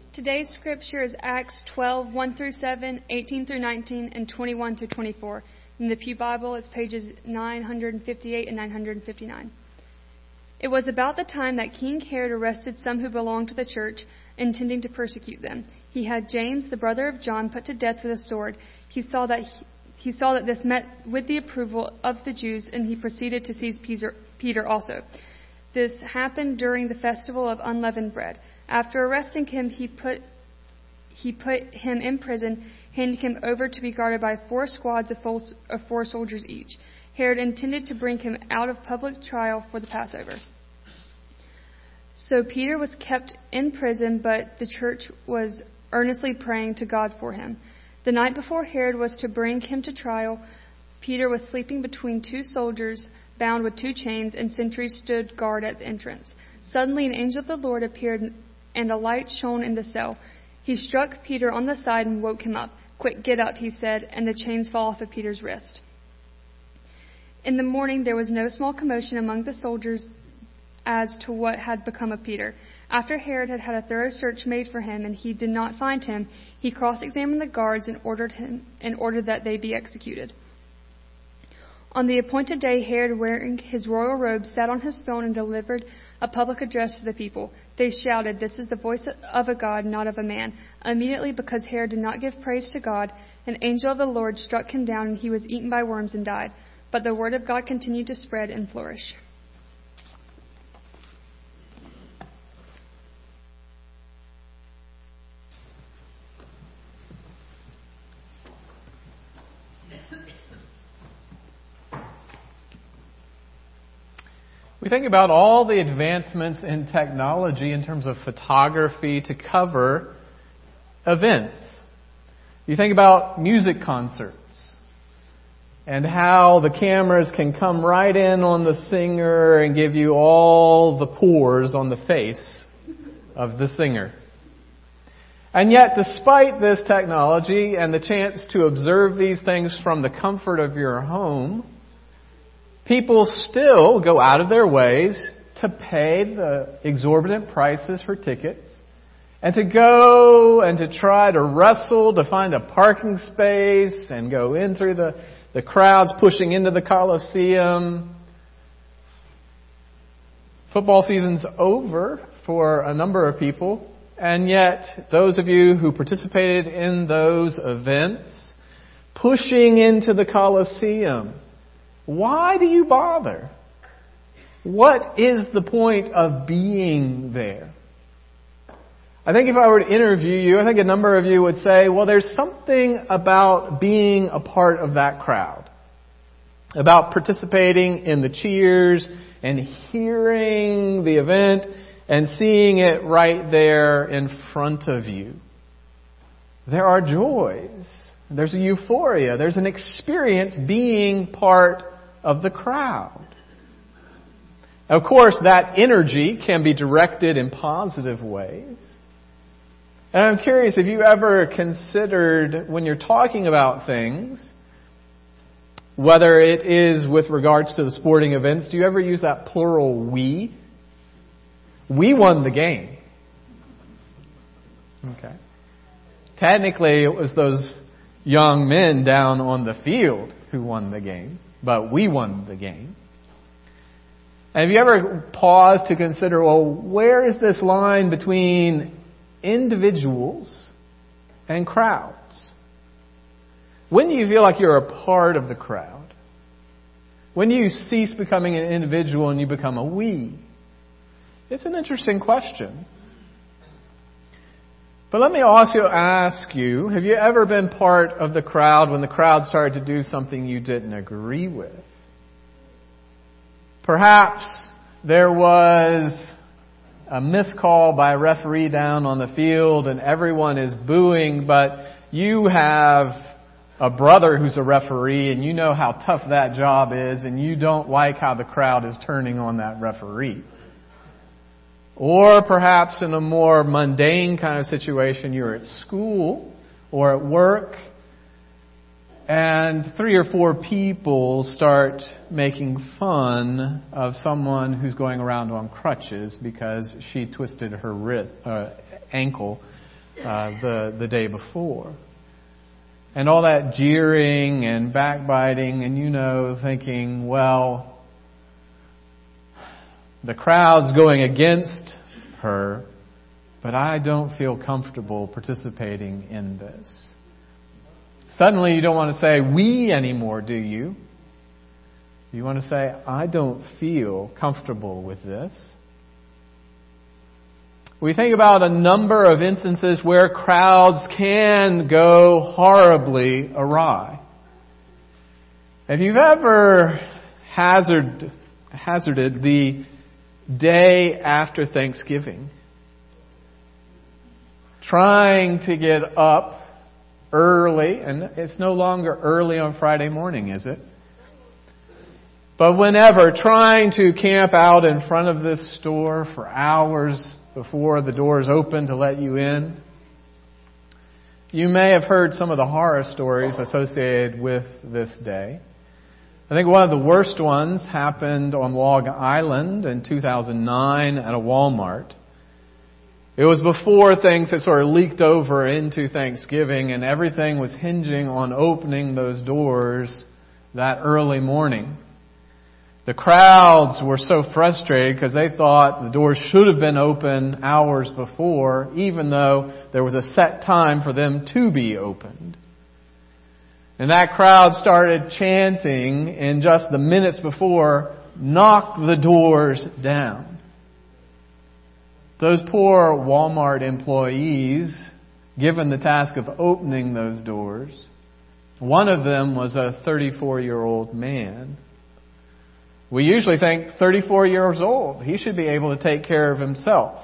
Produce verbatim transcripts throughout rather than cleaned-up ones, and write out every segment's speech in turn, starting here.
Today's scripture is Acts twelve, one through seven, eighteen through nineteen, and twenty-one through twenty-four. In the Pew Bible, it's pages nine fifty-eight and nine fifty-nine. It was about the time that King Herod arrested some who belonged to the church, intending to persecute them. He had James, the brother of John, put to death with a sword. He saw that he, he saw that this met with the approval of the Jews, and he proceeded to seize Peter, Peter also. This happened during the festival of unleavened bread. After arresting him, he put he put him in prison, handing him over to be guarded by four squads of four, of four soldiers each. Herod intended to bring him out of public trial for the Passover. So Peter was kept in prison, but the church was earnestly praying to God for him. The night before Herod was to bring him to trial, Peter was sleeping between two soldiers, bound with two chains, and sentries stood guard at the entrance. Suddenly an angel of the Lord appeared, and a light shone in the cell. He struck Peter on the side and woke him up. "Quick, get up," he said, and the chains fell off of Peter's wrist. In the morning there was no small commotion among the soldiers as to what had become of Peter. After Herod had had a thorough search made for him and he did not find him, he cross-examined the guards and ordered him and ordered that they be executed. On the appointed day, Herod, wearing his royal robe, sat on his throne and delivered a public address to the people. They shouted, "This is the voice of a God, not of a man." Immediately, because Herod did not give praise to God, an angel of the Lord struck him down, and he was eaten by worms and died. But the word of God continued to spread and flourish. We think about all the advancements in technology in terms of photography to cover events. You think about music concerts and how the cameras can come right in on the singer and give you all the pores on the face of the singer. And yet, despite this technology and the chance to observe these things from the comfort of your home, people still go out of their ways to pay the exorbitant prices for tickets and to go and to try to wrestle to find a parking space and go in through the, the crowds pushing into the Colosseum. Football season's over for a number of people, and yet those of you who participated in those events, pushing into the Colosseum, why do you bother? What is the point of being there? I think if I were to interview you, I think a number of you would say, well, there's something about being a part of that crowd, about participating in the cheers and hearing the event and seeing it right there in front of you. There are joys. There's a euphoria. There's an experience being part of the crowd. Of course, that energy can be directed in positive ways. And I'm curious if you ever considered, when you're talking about things, whether it is with regards to the sporting events, do you ever use that plural we? We won the game. Okay. Technically, it was those young men down on the field who won the game, but we won the game. And have you ever paused to consider, well, where is this line between individuals and crowds? When do you feel like you're a part of the crowd? When do you cease becoming an individual and you become a we? It's an interesting question. But let me also ask you, have you ever been part of the crowd when the crowd started to do something you didn't agree with? Perhaps there was a missed call by a referee down on the field and everyone is booing, but you have a brother who's a referee and you know how tough that job is and you don't like how the crowd is turning on that referee. Or perhaps in a more mundane kind of situation, you're at school or at work and three or four people start making fun of someone who's going around on crutches because she twisted her wrist, uh, ankle uh, the, the day before. And all that jeering and backbiting and, you know, thinking, well, the crowd's going against her, but I don't feel comfortable participating in this. Suddenly you don't want to say we anymore, do you? You want to say, I don't feel comfortable with this. We think about a number of instances where crowds can go horribly awry. If you've ever hazard, hazarded the day after Thanksgiving, trying to get up early, and it's no longer early on Friday morning, is it? But whenever, trying to camp out in front of this store for hours before the doors open to let you in, you may have heard some of the horror stories associated with this day. I think one of the worst ones happened on Long Island in two thousand nine at a Walmart. It was before things had sort of leaked over into Thanksgiving, and everything was hinging on opening those doors that early morning. The crowds were so frustrated because they thought the doors should have been open hours before, even though there was a set time for them to be opened. And that crowd started chanting in just the minutes before, "Knock the doors down." Those poor Walmart employees, given the task of opening those doors, one of them was a thirty-four-year-old man. We usually think thirty-four years old, he should be able to take care of himself.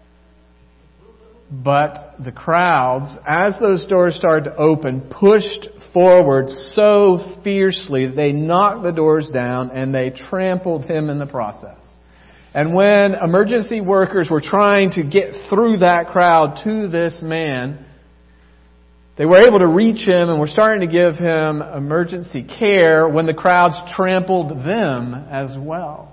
But the crowds, as those doors started to open, pushed forward so fiercely that they knocked the doors down and they trampled him in the process. And when emergency workers were trying to get through that crowd to this man, they were able to reach him and were starting to give him emergency care when the crowds trampled them as well.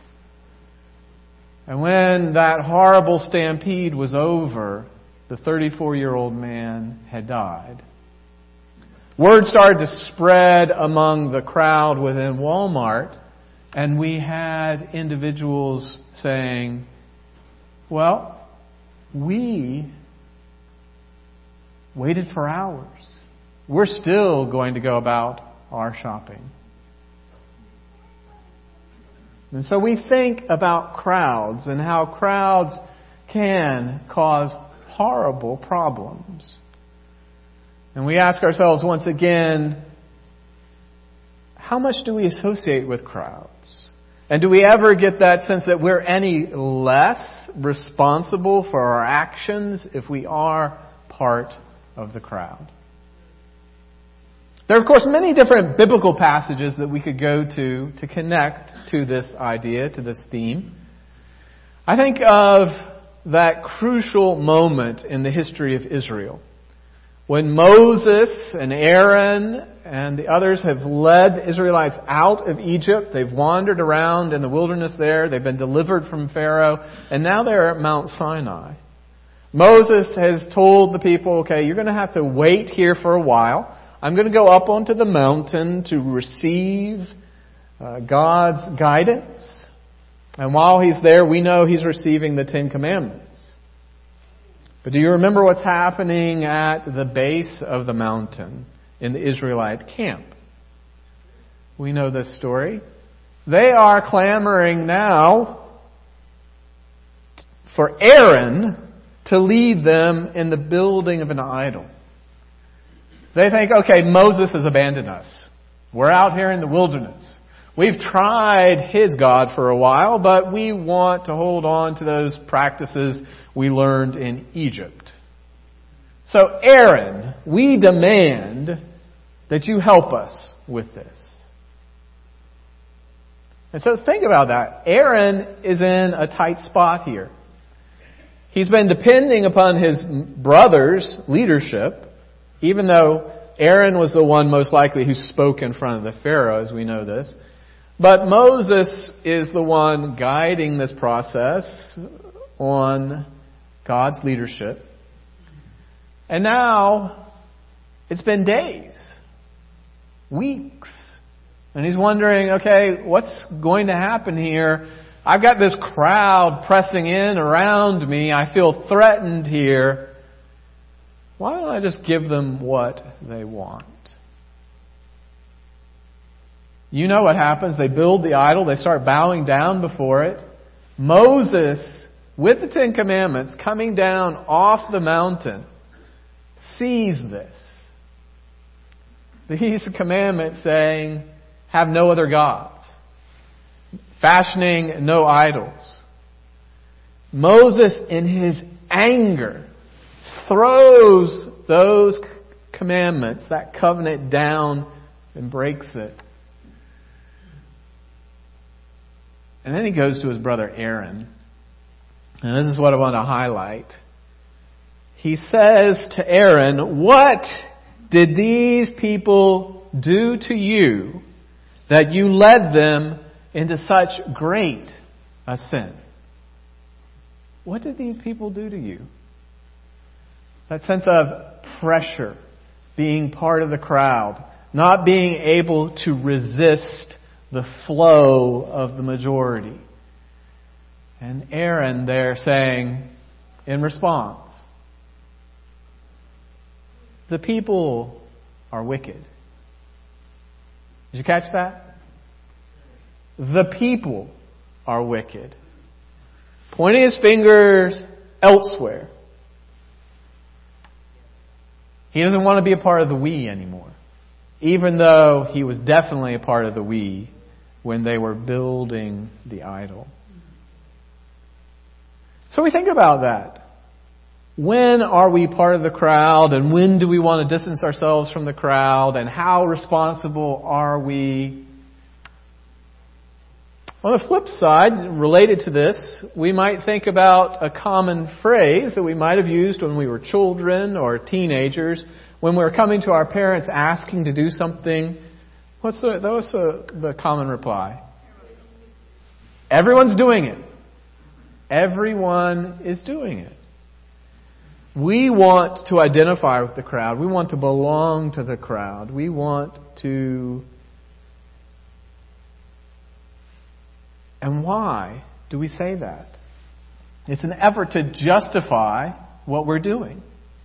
And when that horrible stampede was over, the thirty-four-year-old man had died. Word started to spread among the crowd within Walmart, and we had individuals saying, well, we waited for hours. We're still going to go about our shopping. And so we think about crowds and how crowds can cause horrible problems. And we ask ourselves once again, how much do we associate with crowds? And do we ever get that sense that we're any less responsible for our actions if we are part of the crowd? There are, of course, many different biblical passages that we could go to to connect to this idea, to this theme. I think of that crucial moment in the history of Israel when Moses and Aaron and the others have led the Israelites out of Egypt. They've wandered around in the wilderness there. They've been delivered from Pharaoh. And now they're at Mount Sinai. Moses has told the people, okay, you're going to have to wait here for a while. I'm going to go up onto the mountain to receive uh, God's guidance. And while he's there, we know he's receiving the Ten Commandments. But do you remember what's happening at the base of the mountain in the Israelite camp? We know this story. They are clamoring now for Aaron to lead them in the building of an idol. They think, okay, Moses has abandoned us. We're out here in the wilderness. We've tried his God for a while, but we want to hold on to those practices we learned in Egypt. So Aaron, we demand that you help us with this. And so think about that. Aaron is in a tight spot here. He's been depending upon his brother's leadership, even though Aaron was the one most likely who spoke in front of the Pharaoh, as we know this. But Moses is the one guiding this process on God's leadership. And now it's been days, weeks. And he's wondering, okay, what's going to happen here? I've got this crowd pressing in around me. I feel threatened here. Why don't I just give them what they want? You know what happens. They build the idol. They start bowing down before it. Moses, with the Ten Commandments, coming down off the mountain, sees this. These commandments saying, have no other gods. Fashioning no idols. Moses, in his anger, throws those commandments, that covenant, down and breaks it. And then he goes to his brother Aaron. And this is what I want to highlight. He says to Aaron, what did these people do to you that you led them into such great a sin? What did these people do to you? That sense of pressure, being part of the crowd, not being able to resist the flow of the majority. And Aaron there saying, in response, the people are wicked. Did you catch that? The people are wicked. Pointing his fingers elsewhere. He doesn't want to be a part of the we anymore. Even though he was definitely a part of the we when they were building the idol. So we think about that. When are we part of the crowd, and when do we want to distance ourselves from the crowd, and how responsible are we? On the flip side, related to this, we might think about a common phrase that we might have used when we were children or teenagers, when we were coming to our parents asking to do something. What's the, that was the, the common reply? Everyone's doing it. Everyone is doing it. We want to identify with the crowd. We want to belong to the crowd. We want to... And why do we say that? It's an effort to justify what we're doing.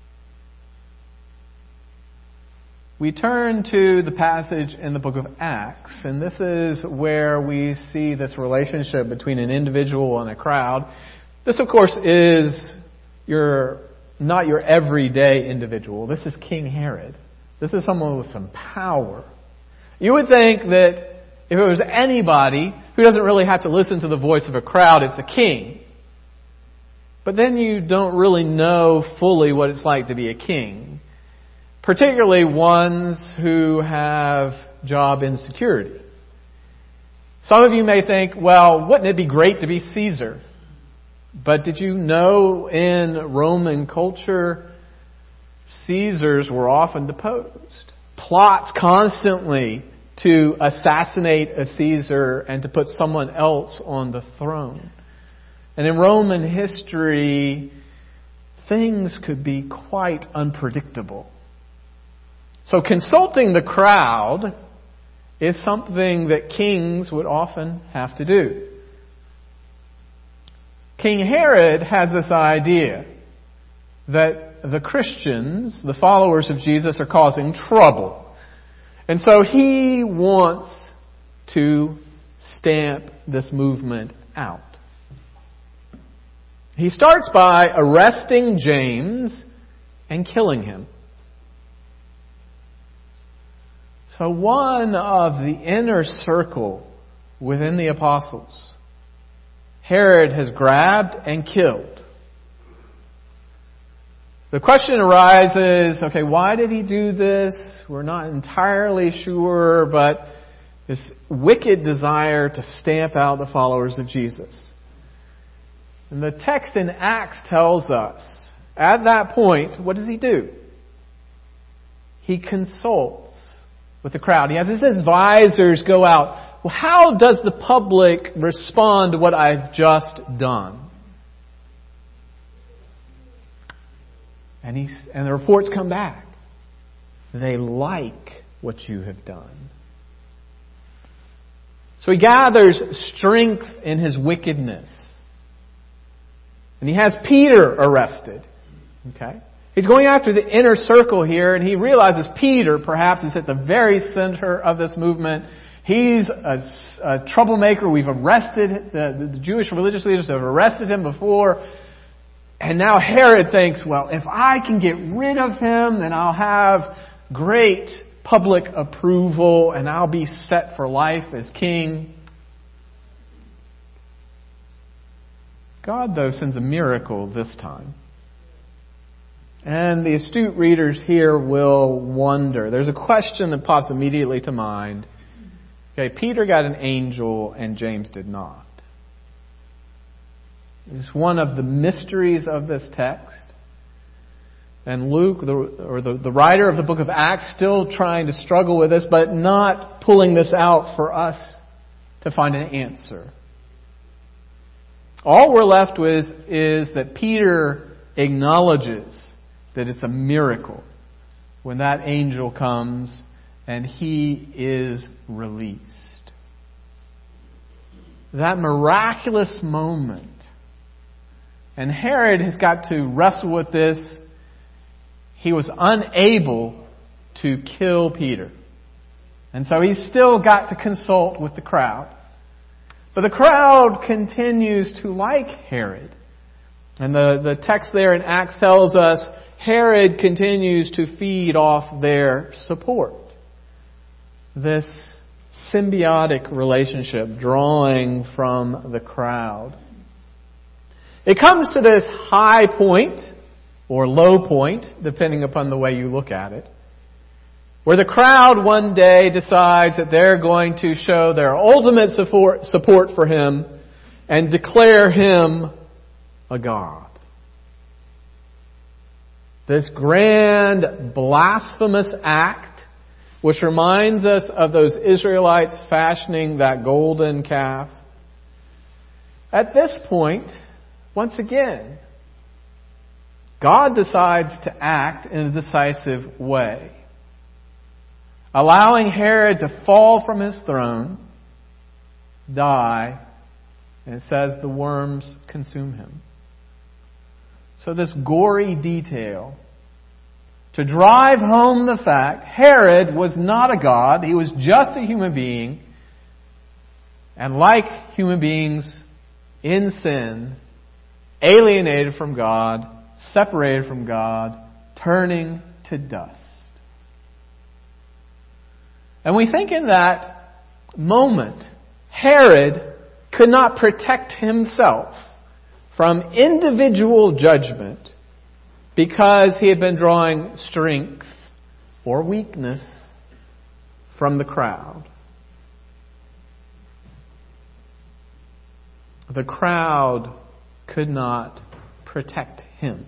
We turn to the passage in the book of Acts, and this is where we see this relationship between an individual and a crowd. This, of course, is your not your everyday individual. This is King Herod. This is someone with some power. You would think that if it was anybody who doesn't really have to listen to the voice of a crowd, it's the king. But then you don't really know fully what it's like to be a king. Particularly ones who have job insecurity. Some of you may think, well, wouldn't it be great to be Caesar? But did you know in Roman culture, Caesars were often deposed? Plots constantly to assassinate a Caesar and to put someone else on the throne. And in Roman history, things could be quite unpredictable. So consulting the crowd is something that kings would often have to do. King Herod has this idea that the Christians, the followers of Jesus, are causing trouble. And so he wants to stamp this movement out. He starts by arresting James and killing him. So one of the inner circle within the apostles, Herod has grabbed and killed. The question arises, okay, why did he do this? We're not entirely sure, but this wicked desire to stamp out the followers of Jesus. And the text in Acts tells us, at that point, what does he do? He consults with the crowd. He has his advisors go out. Well, how does the public respond to what I've just done? And, he's, and the reports come back. They like what you have done. So he gathers strength in his wickedness. And he has Peter arrested. Okay? He's going after the inner circle here, and he realizes Peter perhaps is at the very center of this movement. He's a, a troublemaker. We've arrested, the, the Jewish religious leaders have arrested him before. And now Herod thinks, well, if I can get rid of him, then I'll have great public approval and I'll be set for life as king. God, though, sends a miracle this time. And the astute readers here will wonder. There's a question that pops immediately to mind. Okay, Peter got an angel and James did not. It's one of the mysteries of this text. And Luke, the, or the, the writer of the book of Acts, still trying to struggle with this, but not pulling this out for us to find an answer. All we're left with is that Peter acknowledges that it's a miracle when that angel comes and he is released. That miraculous moment. And Herod has got to wrestle with this. He was unable to kill Peter. And so he's still got to consult with the crowd. But the crowd continues to like Herod. And the, the text there in Acts tells us Herod continues to feed off their support. This symbiotic relationship drawing from the crowd. It comes to this high point, or low point, depending upon the way you look at it, where the crowd one day decides that they're going to show their ultimate support, support for him and declare him a god. This grand blasphemous act, which reminds us of those Israelites fashioning that golden calf. At this point, once again, God decides to act in a decisive way, allowing Herod to fall from his throne, die, and it says the worms consume him. So this gory detail to drive home the fact Herod was not a god, he was just a human being, and like human beings in sin, alienated from God, separated from God, turning to dust. And we think in that moment, Herod could not protect himself from individual judgment because he had been drawing strength or weakness from the crowd. The crowd could not protect him.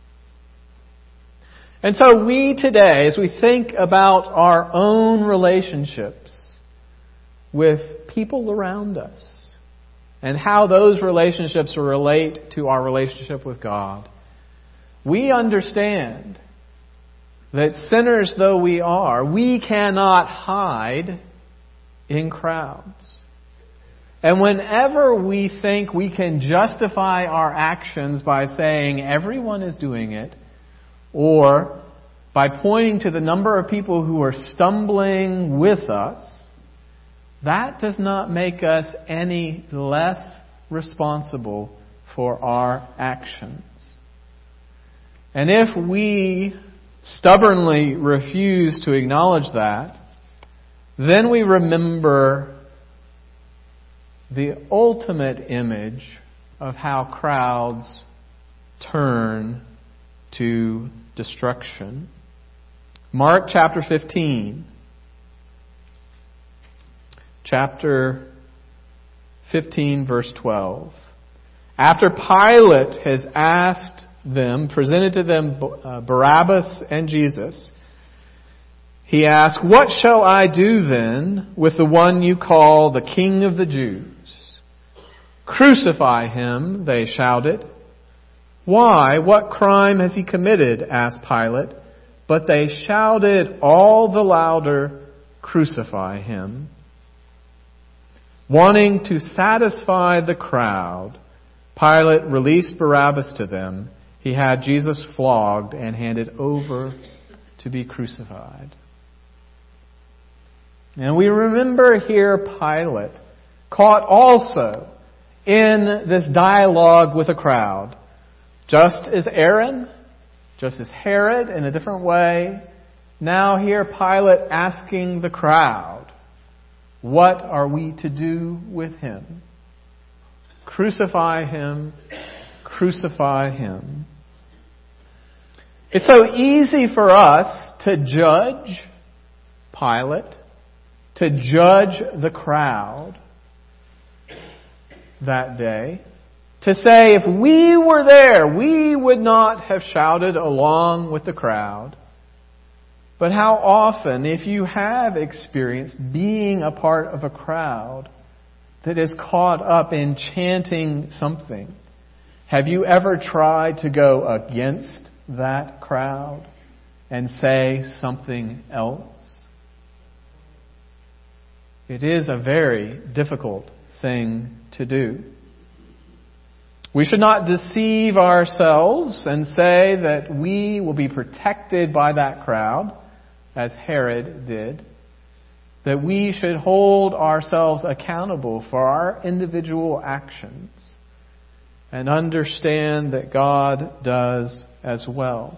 And so we today, as we think about our own relationships with people around us and how those relationships relate to our relationship with God, we understand that sinners though we are, we cannot hide in crowds. And whenever we think we can justify our actions by saying everyone is doing it, or by pointing to the number of people who are stumbling with us, that does not make us any less responsible for our actions. And if we stubbornly refuse to acknowledge that, then we remember the ultimate image of how crowds turn to destruction. Mark chapter fifteen. Chapter fifteen, verse twelve. After Pilate has asked them, presented to them Barabbas and Jesus, he asked, "What shall I do then with the one you call the King of the Jews?" "Crucify him," they shouted. Why? What crime has he committed? Asked Pilate. But they shouted all the louder, Crucify him. Wanting to satisfy the crowd, Pilate released Barabbas to them. He had Jesus flogged and handed over to be crucified. And we remember here Pilate, caught also in this dialogue with a crowd. Just as Aaron, just as Herod in a different way, now here Pilate asking the crowd, what are we to do with him? Crucify him, crucify him. It's so easy for us to judge Pilate, to judge the crowd that day. To say if we were there, we would not have shouted along with the crowd. But how often, if you have experienced being a part of a crowd that is caught up in chanting something, have you ever tried to go against that crowd and say something else? It is a very difficult thing to do. We should not deceive ourselves and say that we will be protected by that crowd, as Herod did. That we should hold ourselves accountable for our individual actions and understand that God does as well.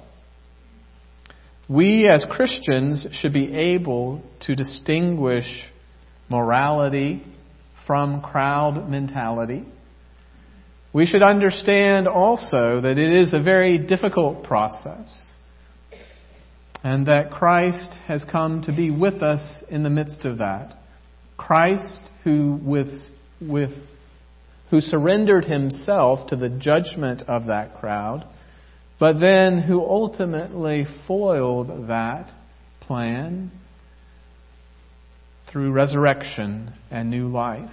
We as Christians should be able to distinguish morality from crowd mentality. We should understand also that it is a very difficult process and that Christ has come to be with us in the midst of that. Christ who with, with, who surrendered himself to the judgment of that crowd, but then who ultimately foiled that plan through resurrection and new life,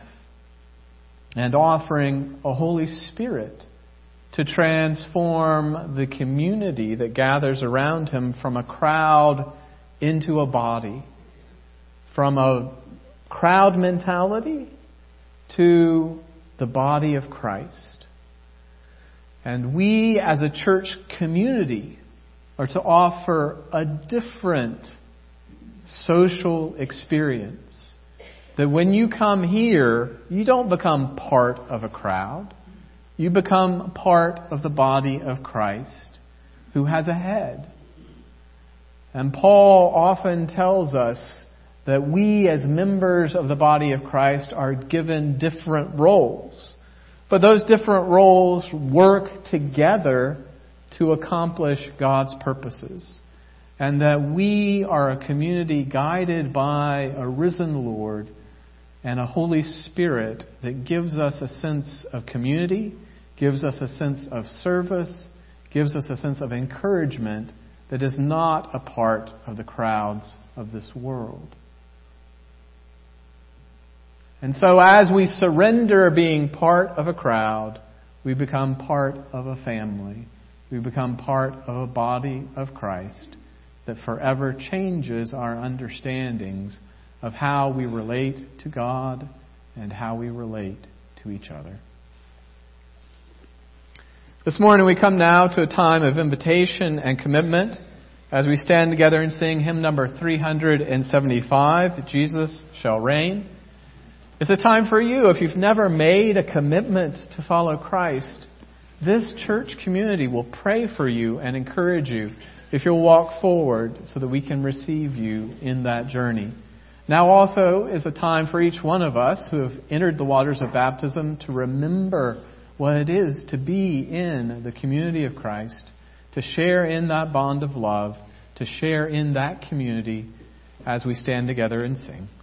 and offering a Holy Spirit to transform the community that gathers around him from a crowd into a body, from a crowd mentality to the body of Christ. And we as a church community are to offer a different social experience. That when you come here, you don't become part of a crowd. You become part of the body of Christ, who has a head. And Paul often tells us that we as members of the body of Christ are given different roles. But those different roles work together to accomplish God's purposes. And that we are a community guided by a risen Lord and a Holy Spirit that gives us a sense of community, gives us a sense of service, gives us a sense of encouragement that is not a part of the crowds of this world. And so as we surrender being part of a crowd, we become part of a family. We become part of a body of Christ that forever changes our understandings of how we relate to God and how we relate to each other. This morning we come now to a time of invitation and commitment as we stand together and sing hymn number three seventy-five, Jesus Shall Reign. It's a time for you, if you've never made a commitment to follow Christ, this church community will pray for you and encourage you if you'll walk forward so that we can receive you in that journey. Now also is a time for each one of us who have entered the waters of baptism to remember what it is to be in the community of Christ, to share in that bond of love, to share in that community as we stand together and sing.